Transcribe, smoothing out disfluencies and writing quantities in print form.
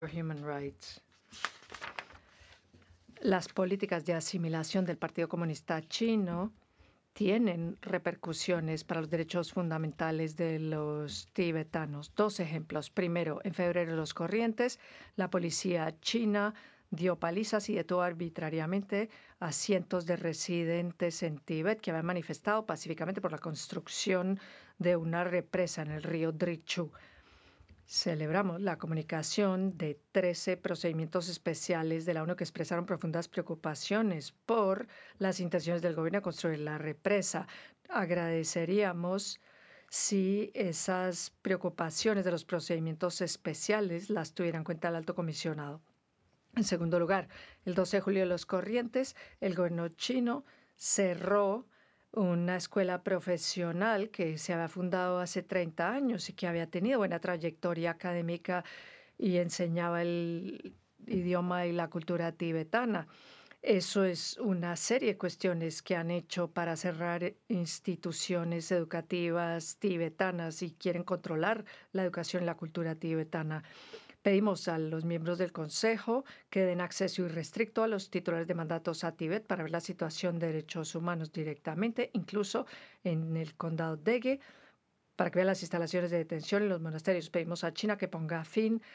Human Rights. Las políticas de asimilación del Partido Comunista Chino tienen repercusiones para los derechos fundamentales de los tibetanos. Dos ejemplos. Primero, en febrero Los Corrientes, la policía china dio palizas y detuvo arbitrariamente a cientos de residentes en Tíbet que habían manifestado pacíficamente por la construcción de una represa en el río Drichu. Celebramos la comunicación de 13 procedimientos especiales de la ONU que expresaron profundas preocupaciones por las intenciones del gobierno de construir la represa. Agradeceríamos si esas preocupaciones de los procedimientos especiales las tuviera en cuenta el alto comisionado. En segundo lugar, el 12 de julio de Los Corrientes, el gobierno chino cerró una escuela profesional que se había fundado hace 30 años y que había tenido buena trayectoria académica y enseñaba el idioma y la cultura tibetana. Eso es una serie de cuestiones que han hecho para cerrar instituciones educativas tibetanas y quieren controlar la educación y la cultura tibetana. Pedimos a los miembros del Consejo que den acceso irrestricto a los titulares de mandatos a Tíbet para ver la situación de derechos humanos directamente, incluso en el condado Dege, para que vean las instalaciones de detención y los monasterios. Pedimos a China que ponga fin